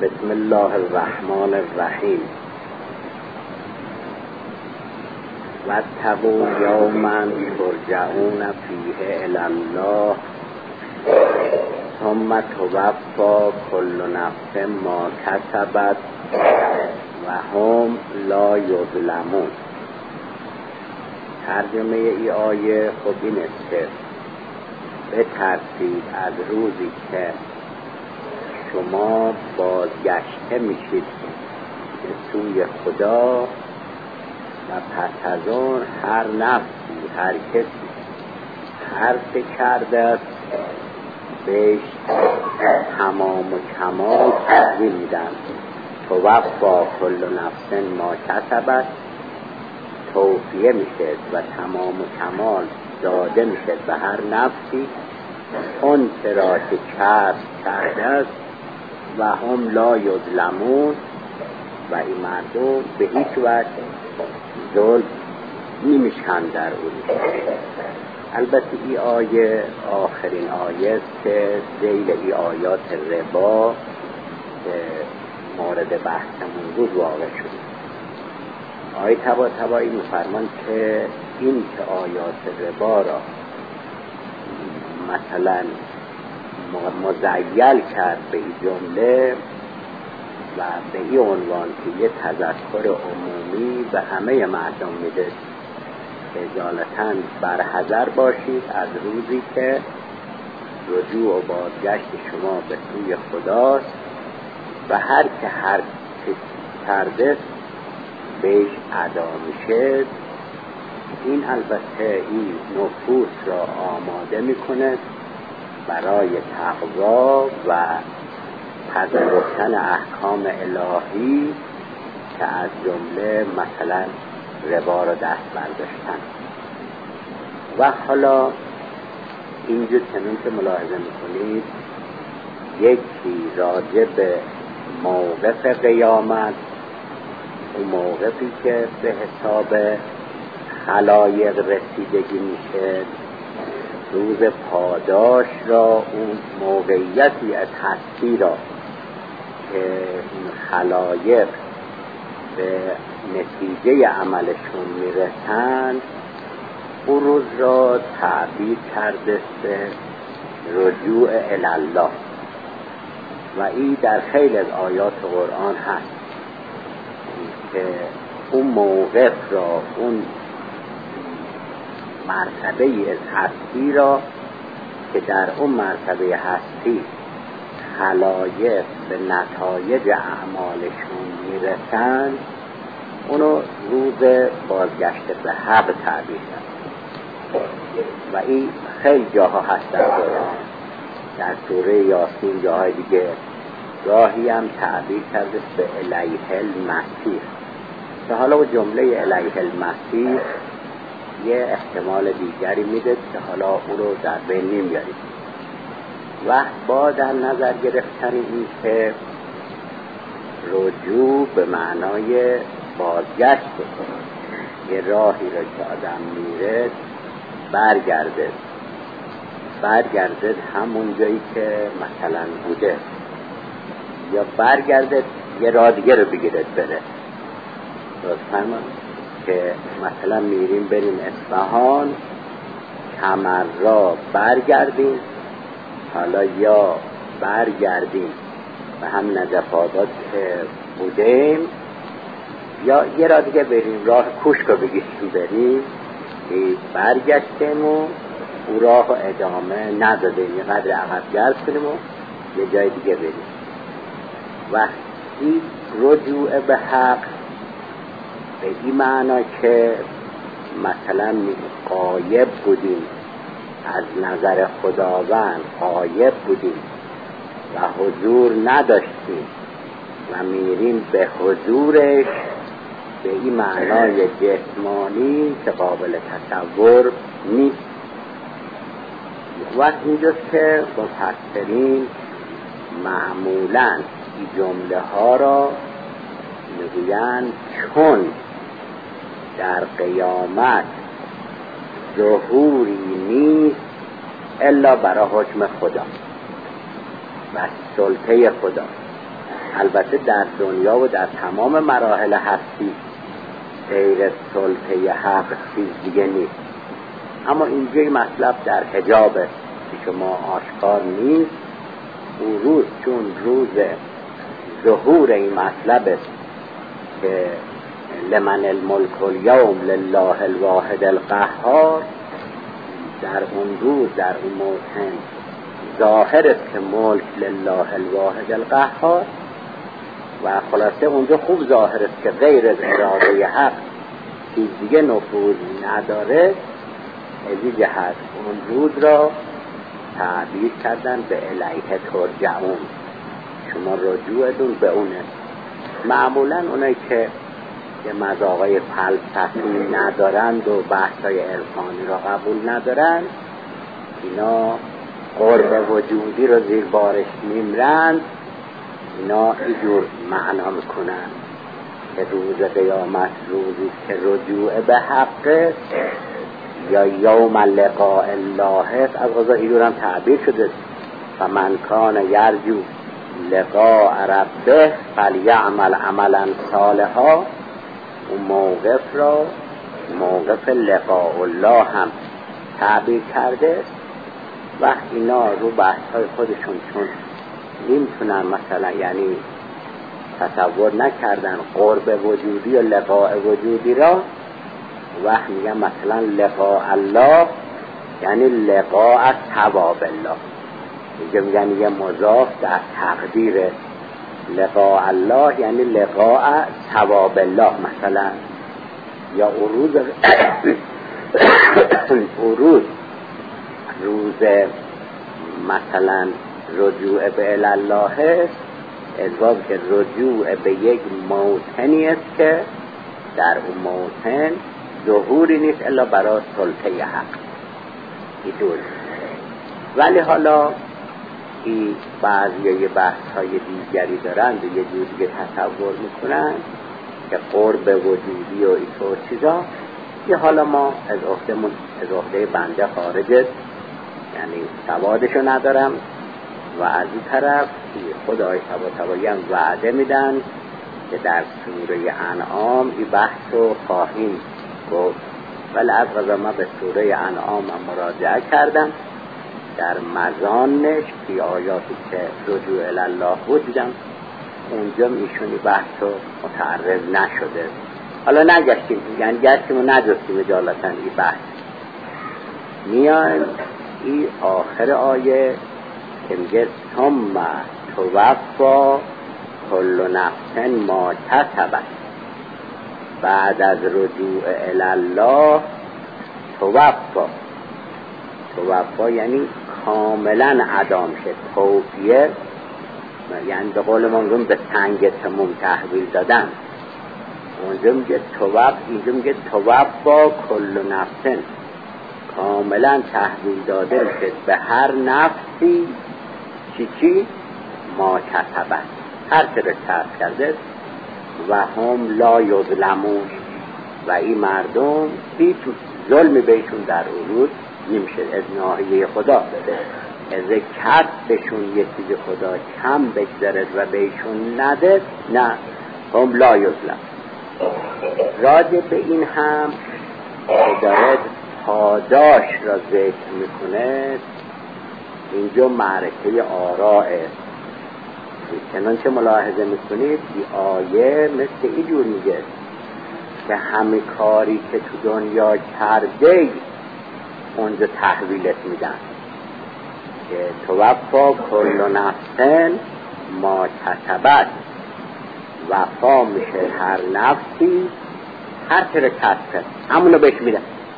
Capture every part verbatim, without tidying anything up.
بسم الله الرحمن الرحیم. واتقوا یوما ترجعون فیه الی الله ثم توفی کل نفس ما کسبت و هم لا یظلمون. ترجمه ای آیه خب این است که بترسید از روزی که شما بازگشته میشید به سوی خدا و پس از آن هر نفسی، هر کسی هر چه کرده است بهش تمام و کمال تحویل میدن. توفی کل نفس ما کسبت، توفیه میشه و تمام و کمال داده میشه به هر نفسی اون چرا که کسب کرده است و هم لا یظلمون، و این مردم به هیچ وجه ظلم نمیشن در اون. البته این آیه آخرین آیه است که ذیل این آیات ربا که مورد بحثمون بود واقع شد. آیه تبا تبایی می‌فرمان که این که آیات ربا را مثلا مزیل کرد به این جمله و به این عنوان که یه تذکر عمومی به همه مردم میده، اجالتاً برحذر باشید از روزی که رجوع و بازگشت شما به سوی خداست و هر که هر چه کرده بهش ادا میشه. این البته این نفوس را آماده میکنه برای تقوا و پذیرفتن احکام الهی که از جمله مثلا ربا را دست برداشتن. و حالا اینجور چنین که ملاحظه میکنید یکی راجع به موقف قیامت، اون موقفی که به حساب خلایق رسیدگی میشه، روز پاداش را، اون موقعیتی از هستی را که این خلایق به نتیجه عملشون میرسند، اون روز را تعبیر کرده به رجوع الله و این در خیلی از آیات قرآن هست که اون موقف را، اون مرتبه از هستی را که در اون مرتبه هستی خلایق به نتایج اعمالشون میرسند، اونو روز بازگشت به حق تعبیر کرد و این خیلی جاها هست در قرآن. در سوره یاسین جاهای دیگه راهی هم تعبیر کرده به الیه المسیر، که حالا و جمله الیه المسیر یه احتمال دیگری میده که حالا او رو در بین نمیاریم. و با در نظر گرفتن این که رجوع به معنای بازگشت، یه راهی را که آدم میره برگرده برگرده همون جایی که مثلا بوده، یا برگرده یه راه دیگه رو بگیرد بره. درست که مثلا میریم بریم اصفهان، کمر را برگردیم، حالا یا برگردیم و هم نجف آباد که بودیم، یا یه راه دیگه بریم، راه کوشک رو بگیریم بریم، برگشتیم و او راه رو ادامه ندادیم، یه قدر عقب گرد کنیم و یه جای دیگه بریم. و این رجوع به حق به این معنا که مثلا غایب بودیم از نظر خداوند، غایب بودیم و حضور نداشتیم و میریم به حضورش، به این معنای جسمانی که قابل تصور نیست. وقت اینجاست که مفسرین معمولاً این جمله ها را میگویند چون در قیامت ظهوری نیست الا برای حکم خدا و سلطه خدا البته در دنیا و در تمام مراحل هستی غیر سلطه حق چیز دیگه نیست، اما اینجا این مطلب در حجابه که شما آشکار نیست. اون روز چون روز ظهور این مطلبه که لمن الملک الیوم لله الواحد القهار، در اون روز در اون موطن ظاهر است که ملک لله الواحد القهار، و خلاصه اونجا خوب ظاهر است که غیر از اراده حق چیز دیگه نفوذ نداره. از این جهت اون روز را تعبیر کردن به الیه ترجعون، شما رجوعتون به اونه. معمولا اونایی که یه مذاقای فلسفی ندارند و بحثای عرفانی را قبول ندارند، اینا قرب وجودی رو زیر بارش میمرند، اینا اینجور معنا میکنن که روز قیامت روزی که رجوع به حق یا یوم لقاء الله، از غذا اینجور هم تعبیر شده فمن کان یرجو لقاء ربه فلیعمل عملا صالحا. اون موقف را موقف لقاء الله هم تعبیر کرده. و اینا رو بحث های خودشون چون نمیتونن مثلا یعنی تصور نکردن قرب وجودی و لقاء وجودی را، وقت میگن مثلا لقاء الله یعنی لقاء ثواب الله، اینجا میگن یه مضاف در تقدیر لقاء الله یعنی لقاء ثواب الله مثلا. یا عروض عروض روز مثلا رجوع به الله، ازواج که رجوع به یک موطنی است که در اون موطن ظهوری نیست الا برای سلطه حق ایدول. ولی حالا این بعضی یه بحث های دیگری دارند و یه جور دیگه تصور میکنن که قرب وجودی و اینطور چیزا، یه حالا ما از عهده‌مون از عهده بنده خارجه، یعنی سوادشو ندارم. و از این طرف خدای تبارک هم وعده میدن که در سوره انعام این بحث رو خواهیم گفت. ولی از غذا ما به سوره انعام هم مراجعه کردم در مزانش که آیاتی که رجوع الله بود دیدم، اونجا ایشونی بحث رو متعرض نشده. حالا نگشتیم، یعنی گشتیم و نجستیم اجالتا این بحث. میان این آخر آیه که میگه ثم توفی کل نفس ما کسبت، بعد از رجوع الله توفی، توفی یعنی کاملا اعدام شد. توفیه یعنی به قول ما میگم به سنگ تموم تحویل دادن. اونجا میگه توفی، اینجا میگه توفی کل نفس، کاملا تحویل داده شد به هر نفسی چی چی ما کسبت، هر چه رو کسب کرده. و هم لا یظلمون، و این مردم هیچ ظلمی بهشون در اون نمیشه از ناحیه خدا، از کسبشون یه چیز خدا کم بگذارد و بهشون نده، نه، هم لا یظلم. راجع به این هم دارد پاداش را ذکر میکنه. اینجا معرکه آراء، چنانچه ملاحظه میکنید این آیه مثل اینجور میگه که همه کاری که تو دنیا کرده اونجا تحویلت میدن، که توفی کل نفس ما کسبت، وفا میشه هر نفسی هر چه رو کسب کرد همونو بهش میدن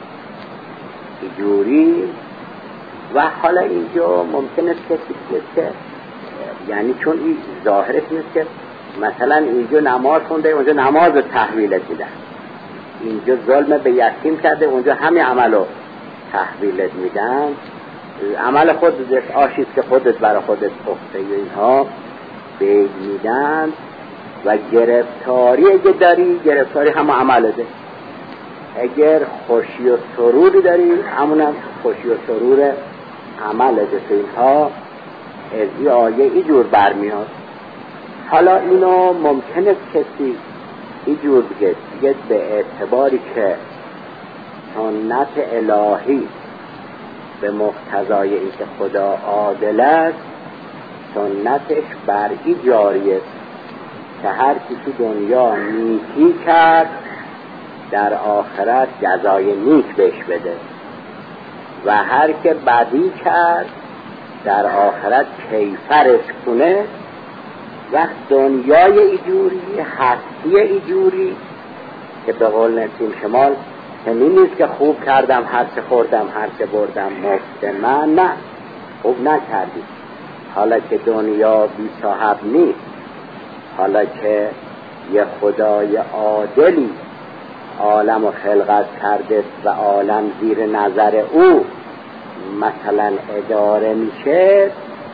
اینجوری. و حالا اینجا ممکنه که که یعنی چون این ظاهرش نیست که مثلا اینجا نماز خونده اونجا نماز رو تحویلت میدن، اینجا ظلم به یتیم کرده اونجا همین عملو تحویلت میدن. عمل خودت آشیست که خودت برای خودت پخته اینها به میدن. و گرفتاری اگه داری، گرفتاری همه عمله ده. اگر خوشی و سروری داری همونم خوشی و سرور عمله ده. اینها از این آیه اینجور برمیاد حالا اینو ممکنه کسی اینجور بگه بگه به اعتباری که سنت الهی به مقتضای اینکه خدا عادل است سنتش بر این جاریه که هر کسی دنیا نیکی کرد در آخرت جزای نیک بهش بده و هر که بدی کرد در آخرت کیفرش کنه. وقت دنیای ایجوری هستی ایجوری که به قول نسیم شمال همین نیست که خوب کردم هر چه خوردم هر چه بردم مفت من، نه خوب نکردی. حالا که دنیا بی صاحب نیست، حالا که یه خدای عادلی عالم و خلقت کرده و عالم زیر نظر او مثلا اداره میشه،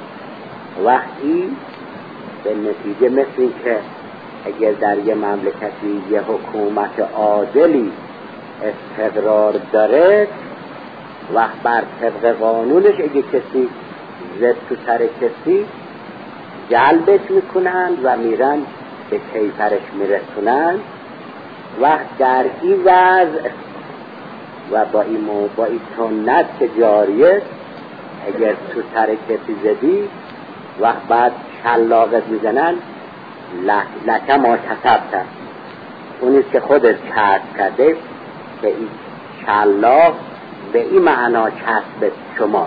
وقتی به نتیجه مثل این که اگر در یه مملکتی یه حکومت عادلی استقرار داره وقت بر طبق قانونش اگه کسی زد تو سر کسی جلبش میکنند و میرن به کیفرش میرسونند. وقت در این وضع و با این مو با این سنت که جاریه اگر تو سر کسی زدی وقت بعد شلاقت میزنن لکه ما کسبت، اونیست که خودت کسب کرده که این شلاق به این معنا کسب شما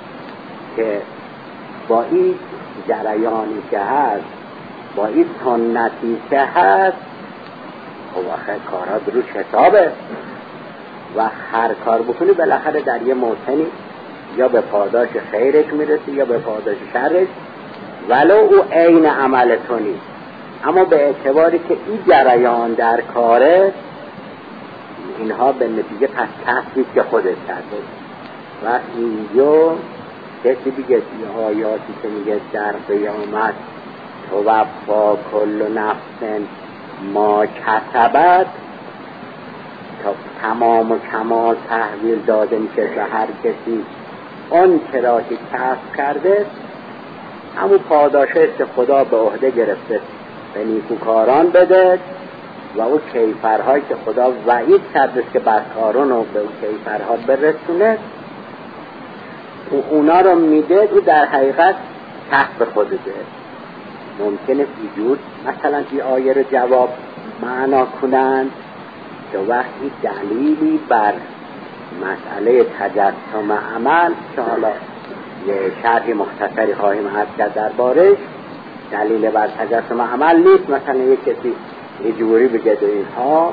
که با این جریانی که هست با این سنتی که هست خب آخر کارها دروش حسابه و هر کار بکنی بالاخره در یه موطنی یا به پاداش خیرش میرسی یا به پاداش شرش، ولو او عین عمل تو نیست، اما به اعتباری که این جریان در کاره اینها به نتیجه پس کسبی که خودت کرده. و اینجا کسی دیگه آیاتی که میگه در قیامت توفا کل نفس ما کسبت تا تمام و کمال تحویل داده میشه و هر کسی اون چرا که کسب کرده همون پاداشش که خدا به عهده گرفته به نیکوکاران بده و اون کیفرهایی که خدا وعید کرده که بدکاران رو به اون کیفرها برسونه و اونا رو میده و در حقیقت کسب خودشه. ممکنه ایجور مثلا این آیه رو جواب معنا کنند که وقتی دلیلی بر مسئله تجسم عمل که حالا یه شرح مختصری خواهیم عرض کرد دربارش، دلیل بر تجسم عمل نیست مثلا یک کسی یه جوری بگه و اینها،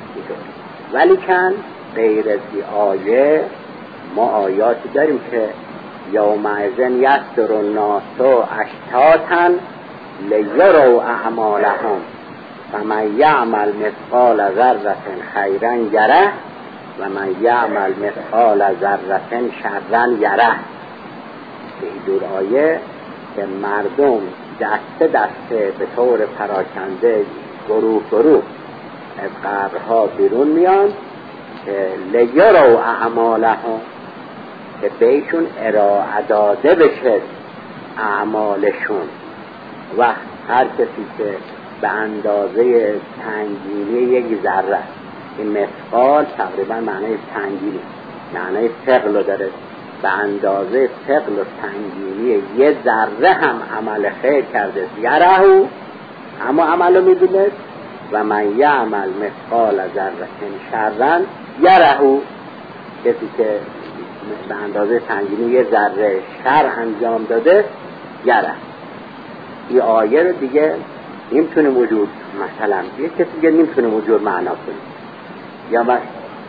ولی کن غیر از این آیه ما آیاتی داریم که یومئذ یصدر الناس اشتاتا لیروا اعمالهم فمن یعمل مثقال ذره خیرا یره و من یعمل مثقال ذره شرا یره. به این دور آیه که مردم دسته دسته به طور پراکنده گروه گروه از قبرها بیرون میان که لیروا اعمالهم که بهشون ارائه داده بشه اعمالشون و هر کسی که به اندازه سنگینی یک ذره، این مثقال تقریبا معنی سنگینی معنی ثقل داره، به اندازه ثقل و سنگینی یه ذره هم عمل خیر کرده یرهو اما عملو میبینه و من یعمل مثقال ذره شرا یرهو، کسی که به اندازه سنگینی یه ذره شر انجام داده یره. این آیه رو دیگه نمیتونه وجود مثلا یه کسی دیگه نمیتونه وجود معنا کنه یا بس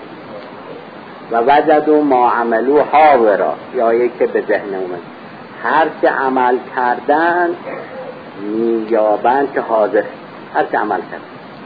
و وجدوا ما عملوا حاضرا، یا آیه که به ذهن اومد هر چه عمل کردن میابند که حاضر هر چه عمل کردن.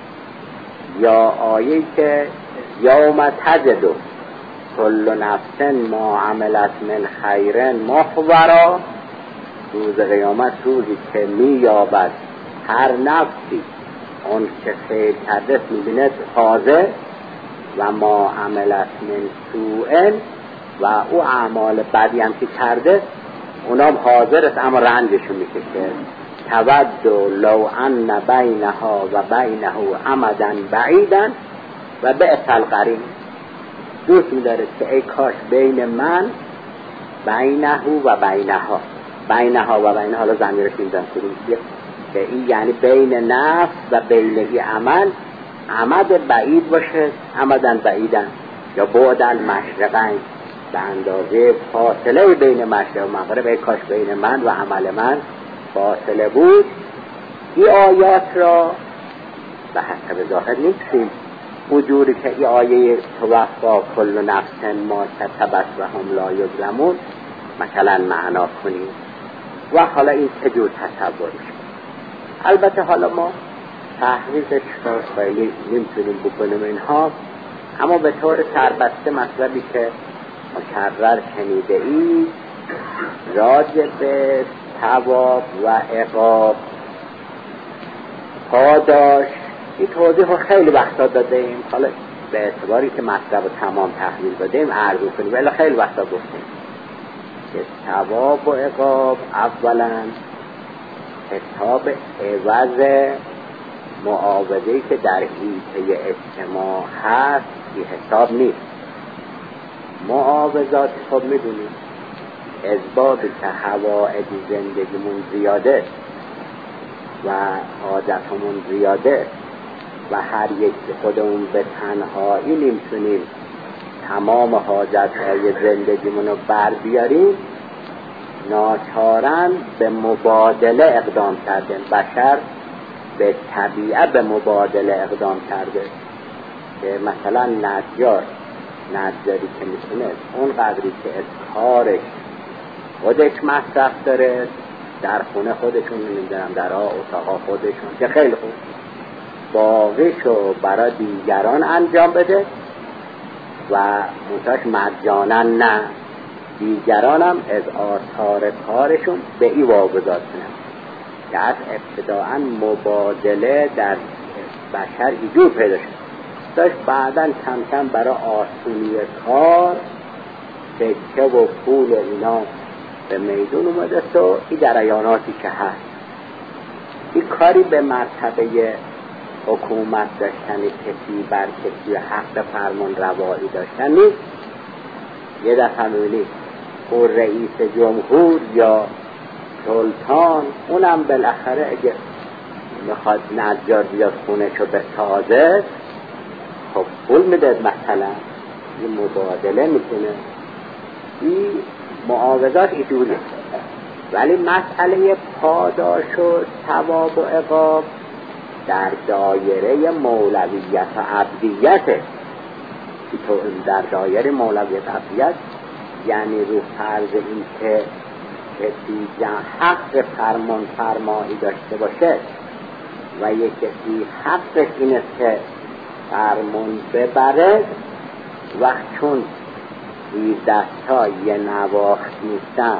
یا آیه که یوم تجد کل نفس ما عملت من خیر محضرا، روز قیامت روزی که میابد هر نفسی اون که خیر کرده میبیند حاضر و ما عملت من سوء و او اعمال بدی هم که کرده اونام حاضر است اما رنجشون میکشه. تود لو ان بینها و بینه امدا بعیدا و بئس القرین. دوست می‌داره که ای کاش بین من بینه و بینها بینها و بینها حالا ضمیرش می‌ذارم کدوم به این یعنی بین نفس و بینه عمل امد بعید باشه، امدن بعیدن یا بعد المشرقین به اندازه فاصله بین مشرق و مغرب. ای کاش بین من و عمل من فاصله بود. این آیات را به حسب ظاهر نیستیم اونجوری که این آیه توفا کل نفس ما کسبت و هم لا یظلمون مثلا معنا کنیم و حالا این چجور تصور میشه. البته حالا ما تحقیقش رو خیلی نمیتونیم بکنیم اینها، اما به طور سربسته مطلبی که مکرر شنیده ای راجع به ثواب و عقاب پاداش این توضیح رو خیلی وقتا داده ایم. حالا به اعتباری که مطلب رو تمام تحویل دادیم عرض کنیم، ولی خیلی وقتا گفتیم که ثواب و عقاب اولا حساب عوض معاوضه‌ای که در حیطه اجتماع هست این حساب نیست. معاوضات خب میدونید اسبابی که حوائج زندگیمون زیاده و حاجتمون زیاده و هر یک خودمون به تنهایی نمیتونیم تمام حاجتهای زندگیمون رو بر بیاریم، ناچارن به مبادله اقدام کردن. بشر به طبیعه به مبادله اقدام کرده که مثلا نجار نجاری که میتونه اون قدری که از کارش خودش مصرف داره در خونه خودشون نمیدونم در اتاقا خودشون که خیلی خوب باقیشو برای دیگران انجام بده و منتاش مجانا نه، دیگران هم از آثار کارشون به ای واگذار کنن که از ابتداعا مبادله در بشر ایجور پیدا شد داشت، بعداً کم کم برای آسونی کار سکه و پول و اینا به میدون اومده و این جریاناتی که هست این کاری به مرتبه حکومت داشتن کسی بر کسی حق فرمان روایی داشتن نیست. یه دفعه می‌بینید او رئیس جمهور یا سلطان اونم بالاخره اگه میخواد نجار بیاد خونه‌شو به تازه خب پول میده، مثلا این مبادله میکنه. این معاوضات ایجوریه، ولی مسئله پاداش و ثواب و عقاب در دایره مولویت و عبدیته. تو در دایره مولویت و عبدیت یعنی رو فرض این که کسی حق فرمان فرمایی داشته باشه و یک کسی حقش این است که فرمان ببره، وقت چون این دستا یه نواخت نیستن،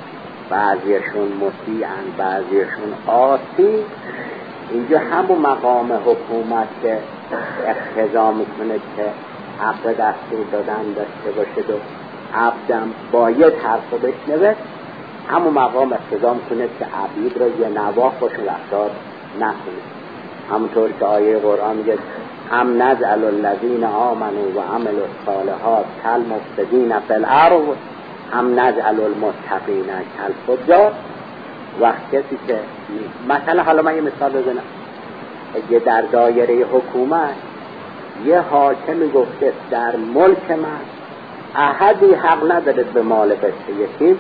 بعضیشون مطیعن بعضیشون عاصی، اینجا همون مقام حکومت که اقتضا میکنه که حق دستور دادن داشته باشه و عبدم باید حرف بشنوه، همون مقام اقتضا میکنه که عبید را یه نواخت باشه رفتار نکنه. همونطور که آیه قرآن میگه ام نجعل الذین آمنوا و عملوا الصالحات کالمفسدین فی الارض ام نجعل المتقین کالفجار. وقت کسی که مثلا حالا من یه مثال بزنم، اگه در دایره حکومت یه حاکمی گفته در ملک من احدی حق نداره به مال بچه یتیم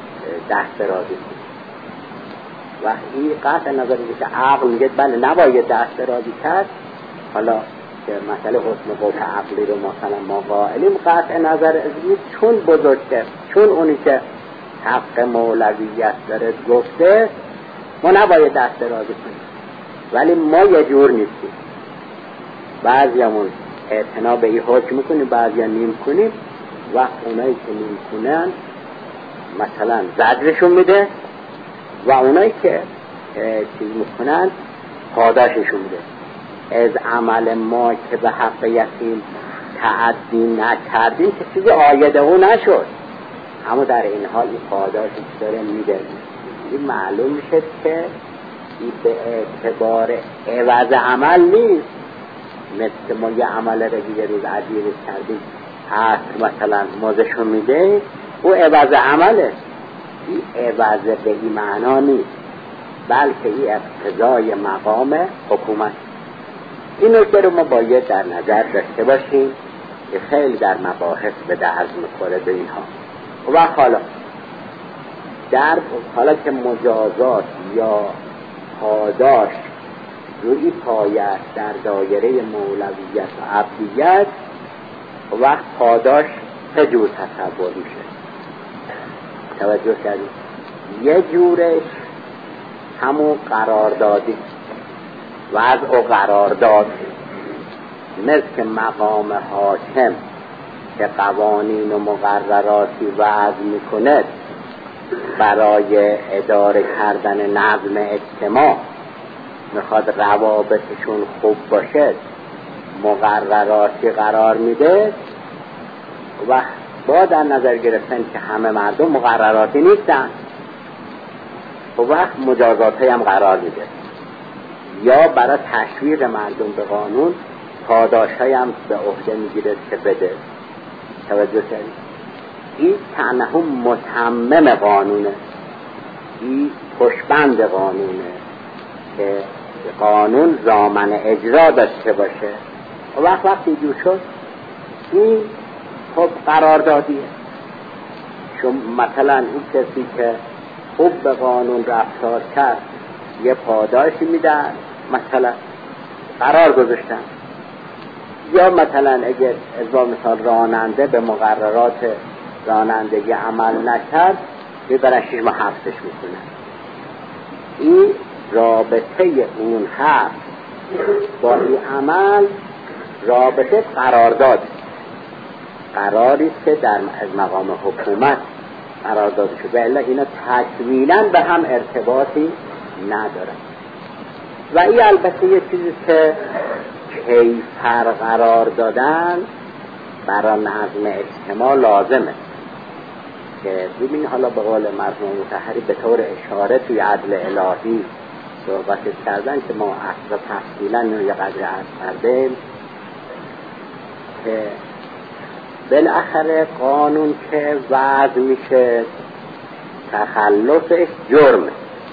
دست درازی کنه، وقتی قطع نظر میگه که عقل میگه بله نباید دست درازی کرد، حالا که مسئله حسن قوت عقلی رو مثلا ما قائلیم، قطع نظر ازید چون بزرگتر، چون اونی که حق مولویت داره گفته ما نباید دست درازی کنیم، ولی ما یه جور نیستیم، بعضی همون اعتنا به این حکم میکنیم بعضی هم نیم کنیم. وقت اونایی که نیم کنن مثلا زجرشون میده و اونایی که چیز میکنن پاداششون میده. از عمل ما که به حق یتیم تعدی نکردیم که چیزی عاید او نشد، اما در این حال این پاداشش داره میده. این معلوم میشه که این به اعتبار عوض عمل نیست، مثل ما یه عمل رو یه روز عدیه کردیم عصر مثلا مازشو میده، او عوض عمله. این عوض به این معنا نیست، بلکه این اقتضای مقام حکومت. این نکته رو ما باید در نظر داشته باشیم که خیلی در مباحث به درد میخوره به اینها. و حالا در حالا که مجازات یا پاداش روی پایش در دایره مولویت و عبدیت، وقت پاداش سه جور تصور میشه. توجه کردید؟ یه جورش همون قراردادی، وضع و قرارداد، مثل مقام حاکم که قوانین و مقرراتی وضع میکنه برای اداره کردن نظم اجتماع، میخواد روابطشون خوب باشه، مقرراتی قرار میده و با در نظر گرفتن که همه مردم مقرراتی نیستن، و وقت مجازات هم قرار میده، یا برای تشویق مردم به قانون پاداش هم به عهده میگیره که بده. توجه کردید؟ این تنها متمم قانونه، این پشبند قانونه که قانون ضامن اجرا داشته باشه. و وقت وقتی جو شد این خب قراردادیه. چون مثلا اون کسی که خوب به قانون رفتار کرد یه پاداشی میدن، مثلا قرار گذاشتن. یا مثلا اگر ازا مثال راننده به مقررات رانندگی عمل نکرد میبرن شش ماه حبسش میکنن. این رابطه اون حبس با این عمل رابطه قرارداد، قراری که در از مقام حکومت قرارداد شده، الا اینا تکمیلا به هم ارتباطی ندارن. و این البته یه چیزی که کیفر قرار دادن برای نظم اجتماع لازمه، که ببین حالا به قول مرحوم مطهری به طور اشاره توی عدل الهی صحبت کردن که ما اصلا تفصیلا یه قدر عرض کردیم که بالاخره قانون که وضع میشه تخلفش جرمه.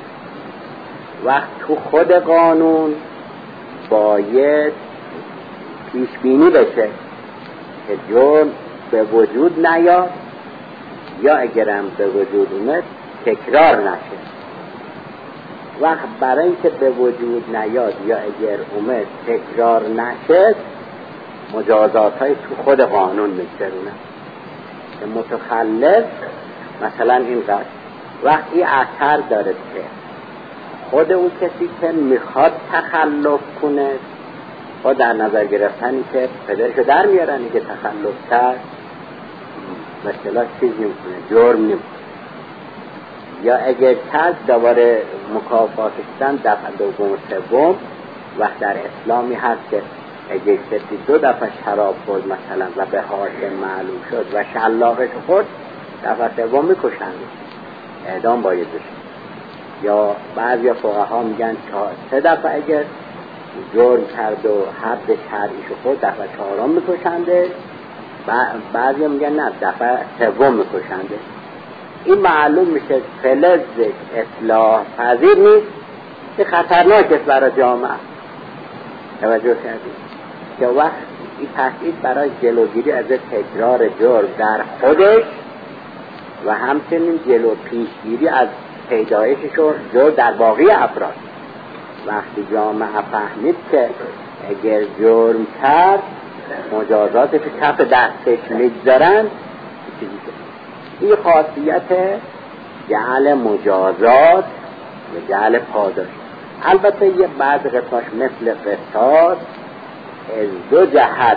وقت تو خود قانون باید پیش بینی بشه که جرم به وجود نیاد، یا اگرم به وجود اومد تکرار نشه. وقت برای اینکه به وجود نیاد یا اگر اومد تکرار نشه مجازات های تو خود قانون میگذرونه که متخلف مثلا اینقدر. وقتی اثر داره که خود اون کسی که میخواد تخلف کنه با در نظر گرفتنی که پدرشو در میارن که تخلف کرد مثلا چیز نمیکنه، جرم نمیکنه. یا اگر کرد دوباره مکافاتشتن دفعه دوم و سوم. وقت در اسلامی هست که اگر کسی دو دفعه شراب خورد مثلا و به حاکم معلوم شد و شلاقش خورد، دفعه سوم میکشند، اعدام باید بشه. یا بعضی فقها میگن سه دفعه اگر جرم کرد و حد شرعیشو خورد دفعه چهارم میکشنده، بعضی میگن نه دفعه سوم میکشنده. این معلوم میشه فلزش اصلاح پذیر نیست، که خطرناک است برای جامعه. توجه کردید که وقت این تحقیق برای جلوگیری از تکرار جرم در خودش و همچنین جلو پیشگیری از پیدایشش و جرم در باقی افراد. وقتی جامعه فهمید که اگر جرم کرد مجازاتش کف دستش میگذارن، این خاصیت جعل مجازات و جعل پاداش. البته یه بعض قصاص مثل قصاص از دو جهت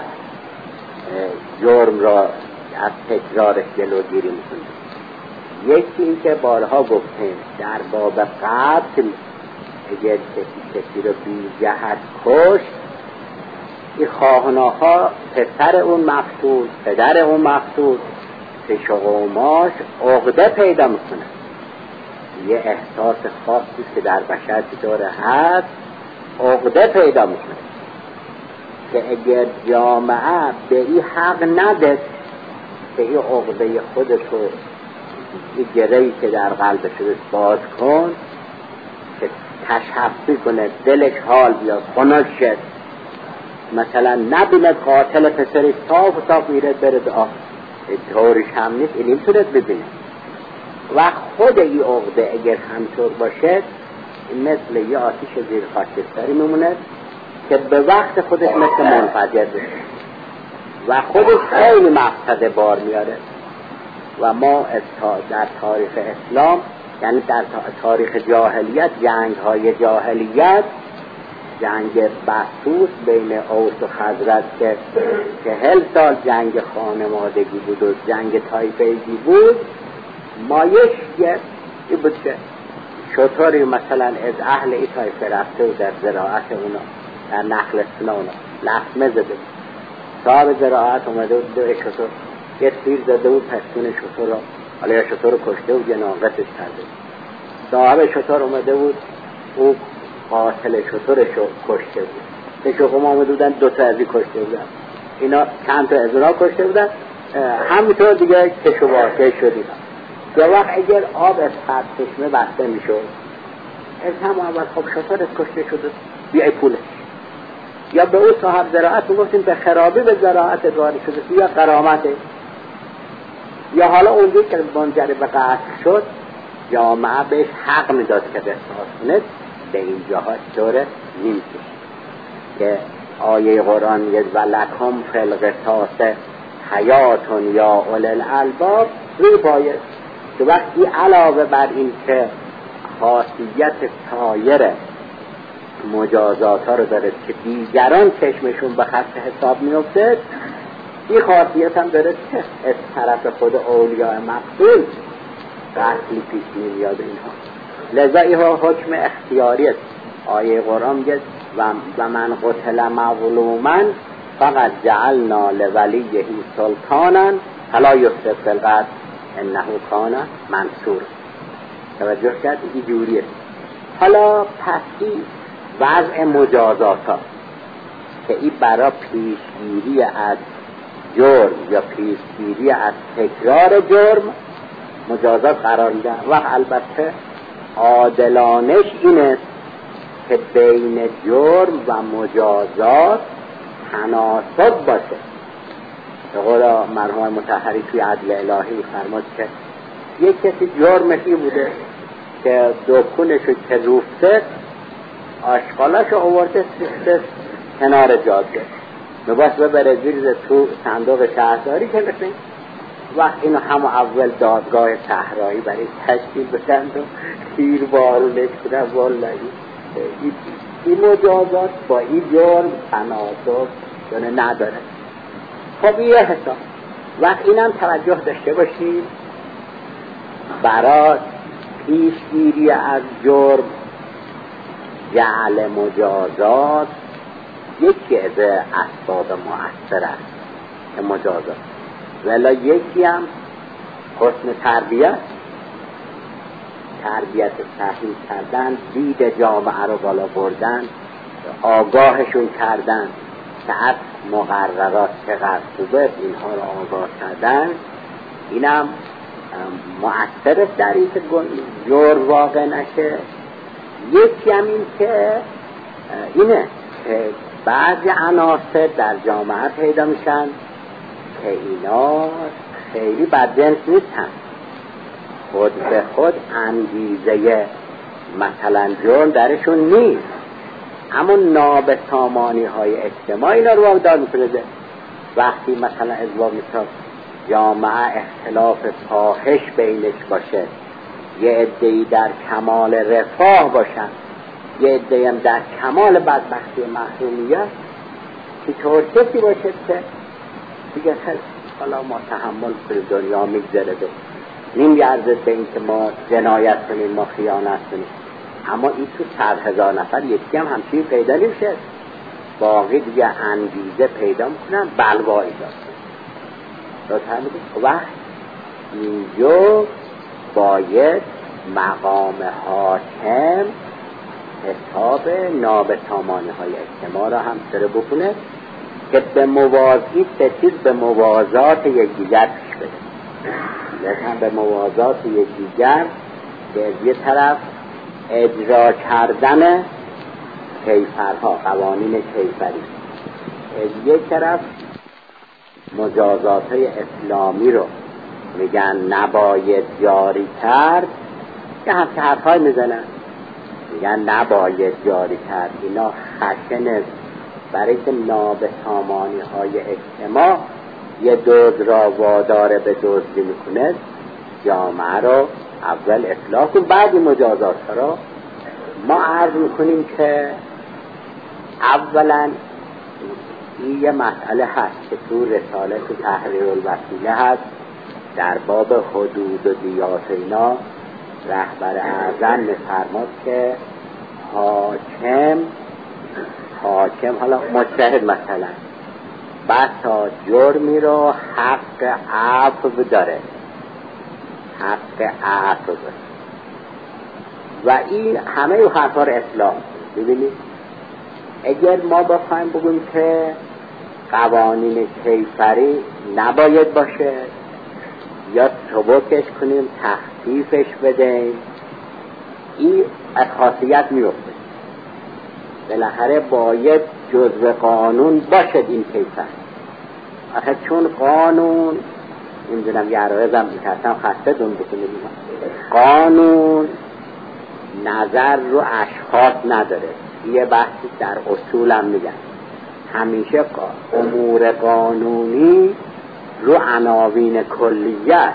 جرم را از تکرارش جلوگیری میکنه. یکی این که بارها گفتیم در باب قتل اگر کسی کسی رو بی جهت کشت، این خواهناها پسر اون مقتول، پدر اون مقتول، پیش قوماش عقده پیدا میکنه. یه احساس خاصی که در بشر داره هست عقده پیدا میکنه که اگر جامعه به این حق نده که این عقده خودتو این گرهی که در قلبش باز کن که تشفی کنه دلش حال بیاد خنک شد مثلا نبیند قاتل پسرش صاف و صاف میرد برد آه طورش هم نیست این نمیتوند ببینه و خود این عقده اگر همطور باشه مثل یه آتیش زیر خاکستری میمونه که به وقت خودش مثل منفجر بشه و خودش خیلی مقصد بار میاره و ما در تاریخ اسلام یعنی در تاریخ جاهلیت جنگ های جاهلیت جنگ بسوس بین اوس و خزرج که چهل سال جنگ خانوادگی بود و جنگ طایفگی بود مایش یه بود که شطوری مثلا از اهل ای طایفه رفته و در زراعت اونا در نخلستون اونا لحمه زده بود صاحب زراعت اومده بود دو شطور یه تیر زده بود پستون شطور را حالا یا شطور رو کشته بود یا ناقصش کرده صاحب شطور اومده بود او قاتل شطورش رو کشته بود که شقم آمده بودن دوتا ازی کشته بودن اینا چند تا از اونا کشته بودن همینطور دیگه کش و واقع شدیم یه وقت اگر آب از خط چشمه بسته می شد از هم اول خب شطورت کشته شده بیای پولش یا به او صاحب زراعت میگفتیم به خرابی به زراعت دواری شده یا قرامته یا حالا اونجایی که منجر به قتل شد جامعه بهش حق میداد که به احساس کنه به این جاها طوره نیست که آیه قرآن یه ولکم فی القصاص حیاتون یا اولی الالباب روی باید که وقتی علاوه بر این که خاصیت سایر مجازات ها رو داره که دیگران چشمشون به خط حساب میفته این خاصیت هم داره که از طرف خود اولیاء مقتول قتلی پیش نمیاد اینها لذا اینها حکم اختیاری است آیه قرآن میگه و من قتل مظلوما فقط جعلنا لولیه سلطانا فلا یفسد فی الارض انه کان منصور توجه کرد این جوریه حالا پسی وضع مجازات ها که این برای پیشگیری از جرم یا پیشگیری از تکرار جرم مجازات قرار میدن و البته عادلانش این است که بین جرم و مجازات تناسب باشه به قول مرحوم مطهری توی عدل الهی فرمود که یک کسی جرمشی بوده که دکونشو که روفته آشغالاشو آورده سیخته کنار جاده نباس ببره زیر تو صندوق شهرداری که بسید وقت اینو همه اول دادگاه صحرایی برای تشکیل بسند و تیر بارونش کنه والله این مجازات با این جرم تناسب دونه نداره خب یه حساب وقت اینم توجه داشته باشیم برای پیشگیری از جرم جعل مجازات یکی از اسباب مؤثر است که مجازات ولی یکی هم حسن تربیت تربیت صحیح کردن دید جامعه رو بالا بردن آگاهشون کردن که از مقررات چقدر خوبه اینها رو آگاه کردن اینم مؤثر است در این که جور واقع نشه یکی هم این که اینه که بعضی عناصر در جامعه پیدا میشن که اینا خیلی بدجنس نیستن خود به خود انگیزه مثلا جرم درشون نیست اما نابسامانی های اجتماعی اینا رو واقعا میتونه وقتی مثلا ازواج مثلا جامعه اختلاف فاحش بینش باشه یه عده‌ای در کمال رفاه باشن یه عده‌ای هم در کمال بدبختی و محرومیت که طور کسی باشه که دیگه خیلی حالا ما تحمل کنیم دنیا میگذره ده نیم ارزش به این که ما جنایت کنیم ما خیانت کنیم اما این تو صد هزار نفر یکی هم همچین پیدا نمیشه باقی دیگه انگیزه پیدا میکنن بلوایی دارن وقت اینجا باید مقام حاکم حساب نابسامانی های اجتماع را هم سره بکنه که به موازی ستیز به موازات یکدیگر پیش بده، لیکن به موازات یکدیگر به یه طرف اجرا کردن کیفرها، قوانین کیفری، از یک طرف مجازات های اسلامی رو میگن نباید جاری کرد، که همچه حرفای میزنن میگن نباید جاری کرد. اینا خشن برای که نابسامانی های اجتماع یه دزد را وادار به دزدی میکنه، جامعه رو اول اصلاح کن بعد مجازات را. ما عرض میکنیم که اولا این یه مسئله هست که تو رساله تو تحریر الوسیله هست در باب حدود و دیات اینا، رهبر اعظم می‌فرماد که حاکم حاکم حالا مجتهد مثلا بسا جرمی رو حق عفو داره، حق عفو داره و این همه او حرفا رو اصلاح. ببینید اگر ما بخوایم بگیم که قوانین کیفری نباید باشه یا سبکش کنیم تخفیفش بدیم، این از خاصیت میفته. بالاخره باید جزء قانون باشد این کیفر. آخه چون قانون نمیدونم یه عرایزم میکردم خسته دون بکنیم، قانون نظر رو اشخاص نداره. یه بحثی در اصولم میگن همیشه امور قانونی رو عناوین کلیه،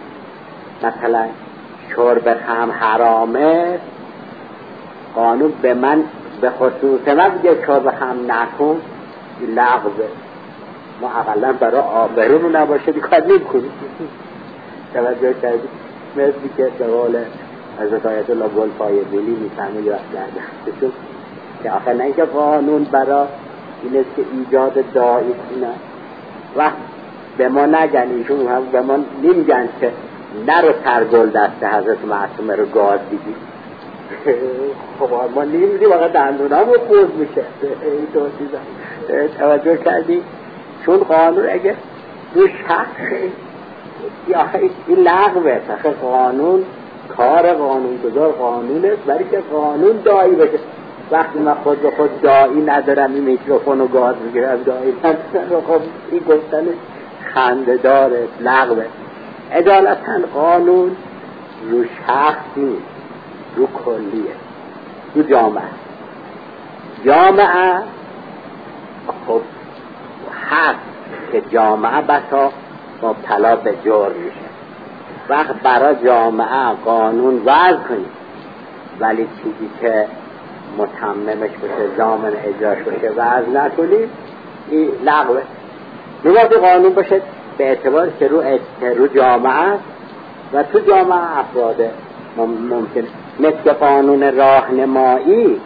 مثلا شرب خمر حرامه، قانون به من به خصوص من بگه شرب خمر نکن، لغوه. ما اقلا برای آبرون نباشه دیکار نیم کنیم. توجه کردیم مثلی که سوال حضرت آیت الله بلپای بلی میفهمه یا درده که آخه نه که قانون برای اینه که ایجاد داعی کنه و به ما نگن، ایشون هم به ما نمیگن که نرو ترگل دست حضرت معصومه رو گاز دیدی. خب ما نمیدی واقعا دندون هم رو خوز میشه. این دو چیزا توجه کردی؟ چون قانون اگه رو شخص یا این لغوه، تخه قانون کار قانونگذار قانونه، برای که قانون داعی بشه. وقتی من خود به خود داعی ندارم این میکروفون رو گاز میگیرم داعی ندارم، خب این گفتن خنده داره، لغوه. عدالتاً قانون رو شخص نیست، رو کلیه، رو جامعه. جامعه خب هست که جامعه بسا مبتلا به جرم میشه. وقت برای جامعه قانون وضع کنید ولی چیزی که متممش بشه، ضامن اجراش بشه وضع نکنید، این لغوه. نوازی قانون باشه به اعتبار که رو, رو جامعه و تو جامعه افراده ممکن، مثل قانون راهنمایی،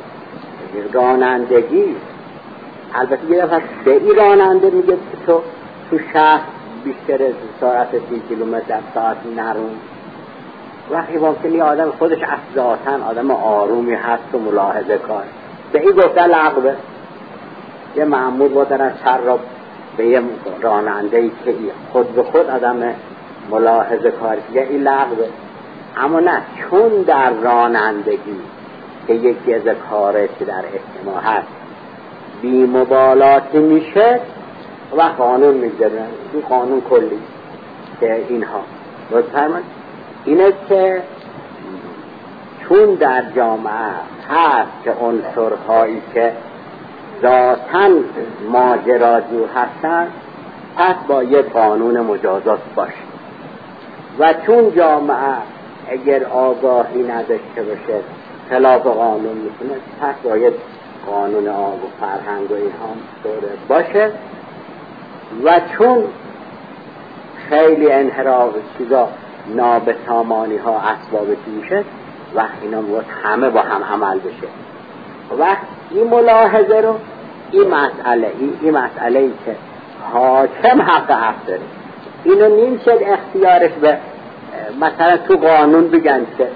رانندگی. البته یه دفعه به این راننده میگه که تو تو شهر بیشتر سرعت سی کیلومتر در ساعت نرون. وقتی ممکنی آدم خودش ذاتاً آدم آرومی هست و ملاحظه کار، به این گفته لغوه. یه مأمور بودن از سر را به یه رانندهی که خود به خود آدم ملاحظه کار که این لغوه. اما نه، چون در رانندگی که یکی از کاره که در اجتماع هست بی مبالاتی میشه و قانون میگذارن. این قانون کلی که اینها بازفرمان اینه که چون در جامعه هست که عنصرهایی که ذاتاً ماجراجو هستن، پس با یه قانون مجازات باشه. و چون جامعه اگر آگاهی نداشته باشه خلاف قانون میکنه، پس باید قانون آب و فرهنگ و اینها طوره باشه. و چون خیلی انحراف چیزا نابسامانی ها اسباب میشه و اینا باید همه با هم عمل بشه. و این ملاحظه رو این مسئله این, این مسئله ای که حاکم حق عفو داره، اینو نمیشه اختیارش به مثلا تو قانون بگن که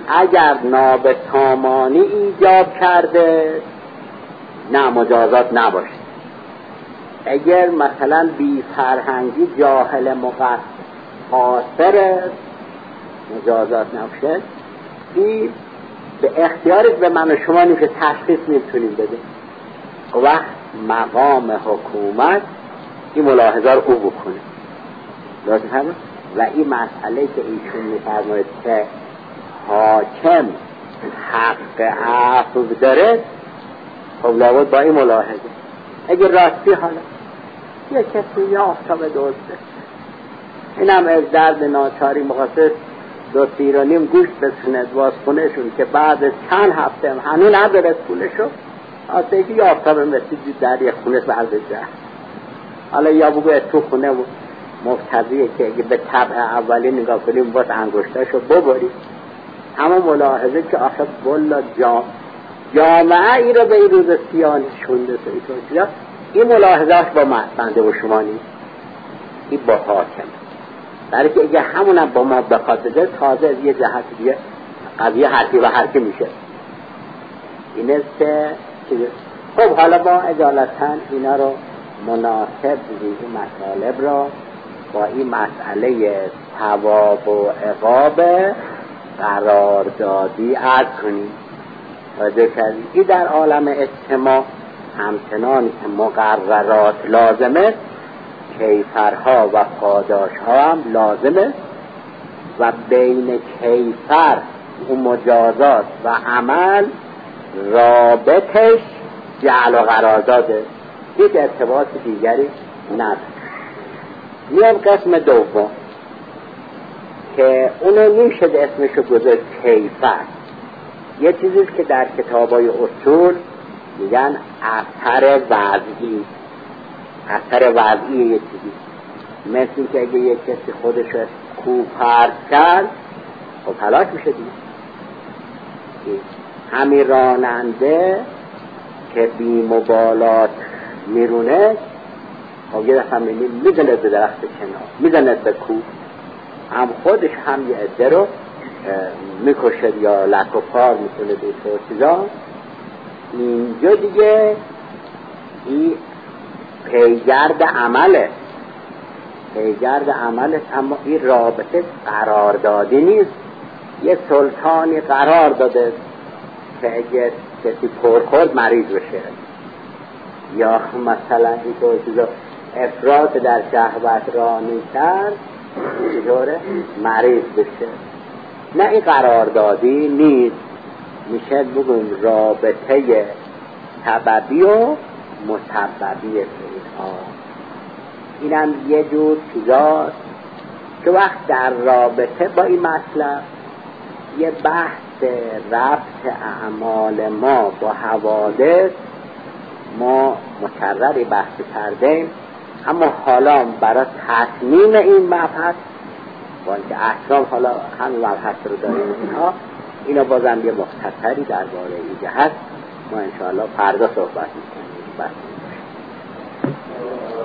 اگر نابسامانی ایجاب کرده نه مجازات نباشه. اگر مثلا بی فرهنگی جاهل مقصر قاصر مجازات نباشه، این به اختیارش به من و شما نیست که تشخیص میتونیم بده. وقت مقام حکومت این ملاحظه رو او بکنه. درست همه؟ و این مسئله که ایشون میفرماید که حاکم حق عفو داره، خب لابد با این ملاحظه اگر راستی حالا یه کسی یا آفتاب دوسته این هم از درد ناچاری مقاصد دو تیرانیم گوشت بسونه باز خونهشون که بعد چند هفته هم هنون نداره پولشو آسته که یا آفتاب مسید در یک خونه برده جه. حالا یا بگوی تو خونه مفتضیه که اگه به طبع اولی نگاه کنیم باز انگشتاشو ببریم. اما ملاحظه که آخه بلا جام جامعه ای رو به این روز سیان شونده سویتون این ملاحظهاش با بنده و شما نیست، این با حاکم. در که اگه همونم با ما بخواد بده تازه از یه جهت دیگه قضیه حرفی و حرفی میشه. این است که خب حالا با اجالتا اینا رو مناسب این مطالب را با این مسئله ثواب و عقاب قراردادی عرض کنیم. توجه کردید این در عالم اجتماع همچنان که مقررات لازمه، کیفرها و پاداشها هم لازمه و بین کیفر و مجازات و عمل رابطش جعل و قرارداده، هیچ ارتباط دیگری نداره. میام قسم دوم که اونو میشه اسمشو گذاشت کیفر. یه چیزیست که در کتابای اصول میگن اثر وضعی. اثر وضعی یه چیزی مثل که اگه یه کسی خودش کوه پرت کرد خب هلاک میشه دیگه. همین راننده که بی مبالات میرونه خب یه دفعه میبینیم میزنه به درخت کنار، میزنه به کوه، هم خودش هم یه عده رو میکشه یا لک و پار میکنه به طور چیزا. اینجا دیگه این پیگرد عمله پیگرد عمله اما این رابطه قراردادی نیست. یه سلطانی قرار داده که اگه کسی پرخورد مریض بشه یا مثلا این طور چیزا افراط در شهوت رانی کرد چطوره مریض بشه. نه این قراردادی نیست، میشه بگویم رابطه سببی و مسببی اینها. اینم یه جور چیزاست که وقت در رابطه با این مطلب یه بحث ربط اعمال ما با حوادث ما مکرری بحث کردیم، اما حالا برای تصمیم این مبحث با اینکه احکام حالا همین مبحث رو داریم اینها اینا بازم یه مختصری درباره این هست ما انشاءالله فردا صحبت میکنیم.